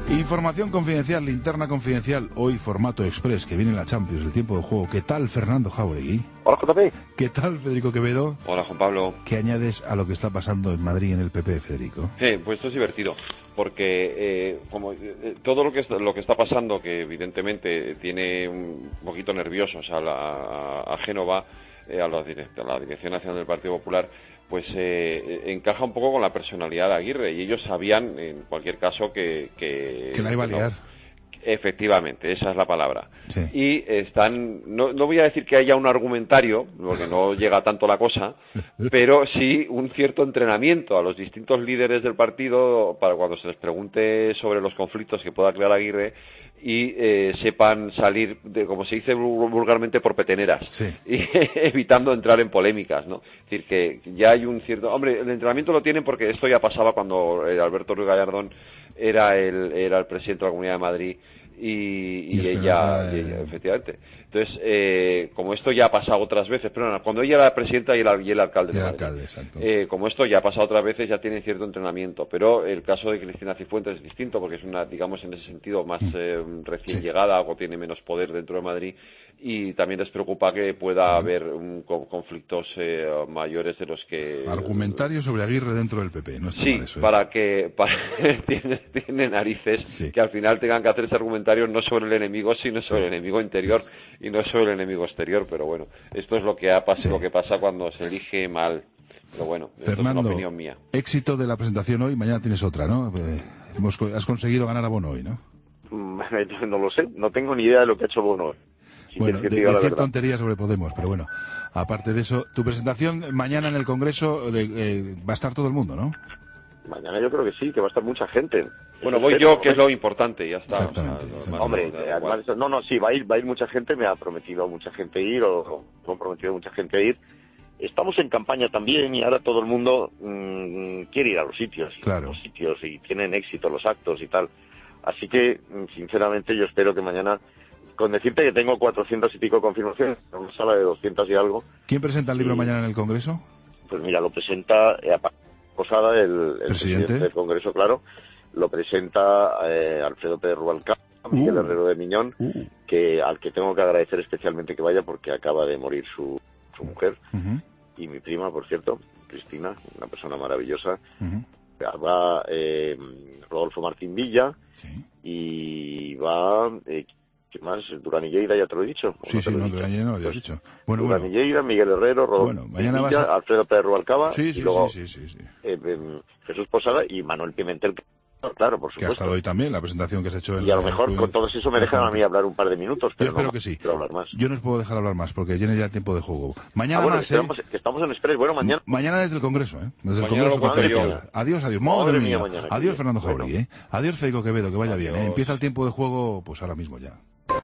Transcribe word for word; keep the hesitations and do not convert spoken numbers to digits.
Información confidencial, linterna confidencial, hoy formato express, que viene la Champions, el tiempo de juego. ¿Qué tal, Fernando Jauregui? Hola, J P. ¿Qué tal, Federico Quevedo? Hola, Juan Pablo. ¿Qué añades a lo que está pasando en Madrid en el P P, Federico? Eh, pues esto es divertido, porque eh, como eh, todo lo que, está, lo que está pasando, que evidentemente tiene un poquito nerviosos a, la, a Génova, eh, a, la direct, a la Dirección Nacional del Partido Popular, pues eh, encaja un poco con la personalidad de Aguirre, y ellos sabían, en cualquier caso, que... Que, que la iba a liar. No, efectivamente, esa es la palabra. Sí. Y están, no, no voy a decir que haya un argumentario, porque no llega tanto la cosa, pero sí un cierto entrenamiento a los distintos líderes del partido para cuando se les pregunte sobre los conflictos que pueda crear Aguirre y eh, sepan salir, de, como se dice vulgarmente, por peteneras, sí. y evitando entrar en polémicas, ¿no? Es decir, que ya hay un cierto... Hombre, el entrenamiento lo tienen porque esto ya pasaba cuando Alberto Ruiz Gallardón era el, era el presidente de la Comunidad de Madrid y, y, y ella, y ella, efectivamente. Entonces, eh, como esto ya ha pasado otras veces, perdona, cuando ella era la presidenta y el, y el alcalde, y el de alcalde exacto. Eh, como esto ya ha pasado otras veces, ya tienen cierto entrenamiento, pero el caso de Cristina Cifuentes es distinto porque es una, digamos, en ese sentido más eh, recién sí. llegada o tiene menos poder dentro de Madrid, y también les preocupa que pueda uh-huh. haber un, conflictos eh, mayores de los que... Argumentario sobre Aguirre dentro del P P, no está sí, mal eso, ¿eh? para que para... tiene, tiene narices sí. que al final tengan que hacerse argumentarios no sobre el enemigo, sino sobre sí. el enemigo interior y no sobre el enemigo exterior, pero bueno, esto es lo que ha pasado, sí. lo que pasa cuando se elige mal. Pero bueno, Fernando, esto es una opinión mía. Éxito de la presentación hoy, mañana tienes otra, ¿no? Eh, hemos, has conseguido ganar a Bono hoy, ¿no? No lo sé, no tengo ni idea de lo que ha hecho Bono hoy. Si bueno, de, decir tonterías sobre Podemos, pero bueno, aparte de eso, tu presentación mañana en el Congreso de, eh, va a estar todo el mundo, ¿no? Mañana yo creo que sí, que va a estar mucha gente. Bueno, voy yo, que es lo importante, ya está. Exactamente. O sea, exactamente. Hombre, además, no, no, sí, va a ir, va a ir mucha gente, me ha prometido mucha gente ir, o me ha prometido mucha gente ir. Estamos en campaña también y ahora todo el mundo mmm, quiere ir a los sitios, y claro. los sitios y tienen éxito los actos y tal. Así que, sinceramente, yo espero que mañana, con decirte que tengo cuatrocientas y pico confirmaciones, en una sala de doscientas y algo. ¿Quién presenta el libro y, mañana en el Congreso? Pues mira, lo presenta eh, Posada, el, el ¿Presidente? presidente del Congreso, claro. Lo presenta eh, Alfredo Pérez Rubalcaba, Miguel uh, Herrero de Miñón, uh. que al que tengo que agradecer especialmente que vaya porque acaba de morir su, su mujer. Uh-huh. Y mi prima, por cierto, Cristina, una persona maravillosa. Uh-huh. Va eh, Rodolfo Martín Villa, sí. y va... Eh, ¿qué más? Durán y Lleida, ya te lo he dicho. Sí, no sí, no, Durán y Lleida no lo habías pues, dicho. Bueno, Durán bueno. y Lleida, Miguel Herrero, Rodolfo bueno, mañana Villa, vas a... Alfredo Pérez Rubalcaba, sí, sí, y luego sí, sí, sí, sí. Eh, eh, Jesús Posada y Manuel Pimentel. Claro, por supuesto. Que ha estado hoy también, la presentación que se ha hecho en Y a lo la, mejor el, con todo eso me dejan a mí hablar un par de minutos, pero yo espero no que sí. quiero hablar más. Yo no os puedo dejar hablar más, porque viene ya el tiempo de juego. Mañana ah, bueno, más, estamos, ¿eh? que estamos en Express, bueno, mañana... Mañana desde el Congreso, ¿eh? Desde mañana el Congreso conferencial. Adiós, adiós. Madre, Madre mía. mía mañana, adiós, Fernando Jauregui, ¿eh? Adiós, Federico Quevedo, que vaya adiós. bien, ¿eh? Empieza el tiempo de juego, pues ahora mismo ya.